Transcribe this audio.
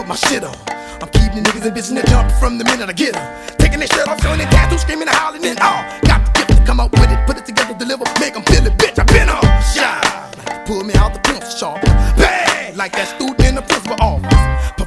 put my shit on. I'm keeping the niggas and bitches that jumping from the minute I get them. Taking their shirt off, showing their tattoos, screaming and howling and all. Got the gift to come up with it, put it together, deliver, make them feel it, bitch. I been on shy. Like to pull me out the pencil sharp. Bang! Like that student in the principal office.